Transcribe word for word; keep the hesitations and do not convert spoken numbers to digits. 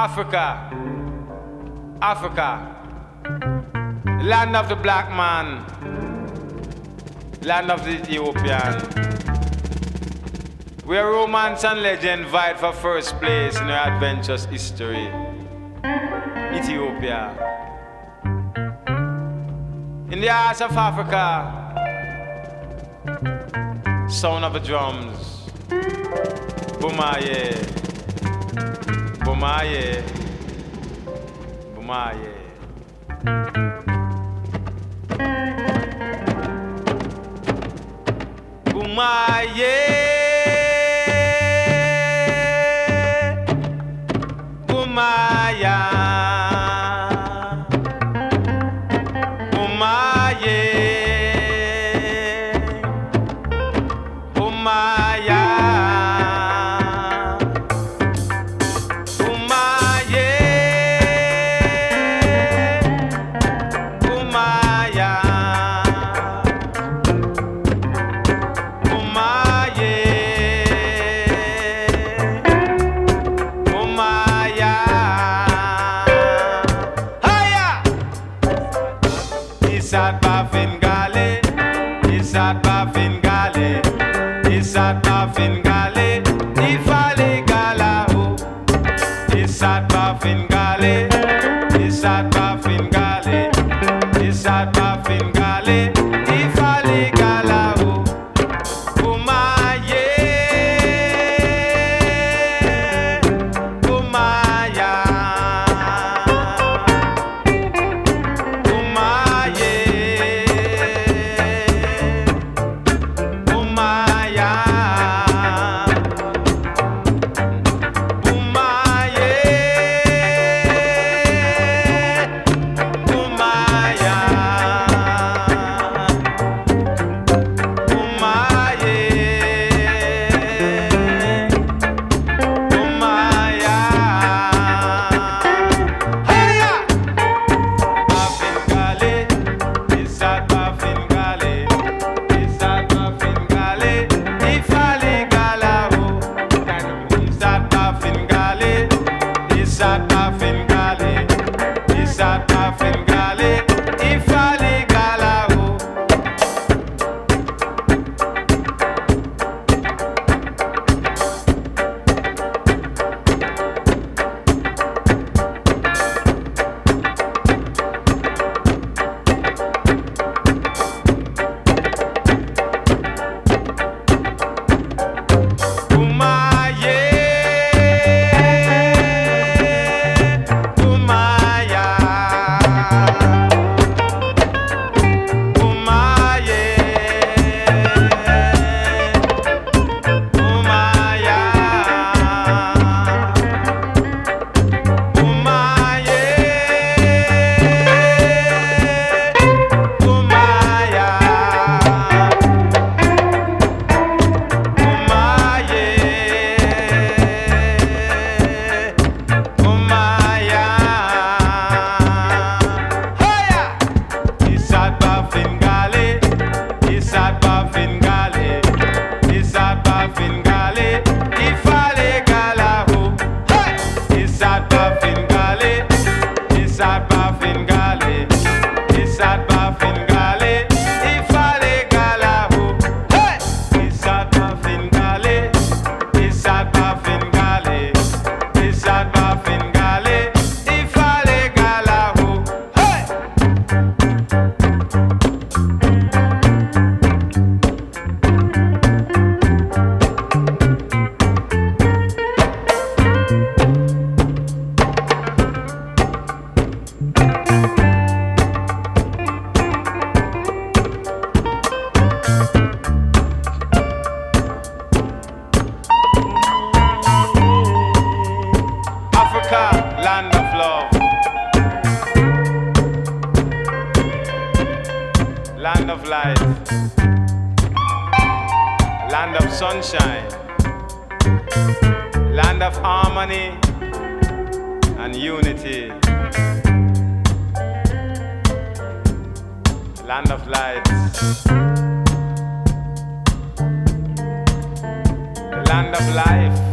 Africa, Africa, land of the black man, land of the Ethiopian, where romance and legend vied for first place in our adventurous history. Ethiopia. In the heart of Africa, sound of the drums. Bumaye, Bumaye, Bumaye. Bumaye, Bumaya, Bumaye, Bumaya. Isat Bafingale, Isat Bafingale, Isat Bafingale, Ifale Galao, Isat Bafingale, Isat Bafingale, Isat Bafingale, Ifale Galao, Bumaye, Bumaya. Isat Bafingale, Isat Bafingale, Ifale Galao. Land of love, land of light, land of sunshine, land of harmony and unity, land of light, the land of life.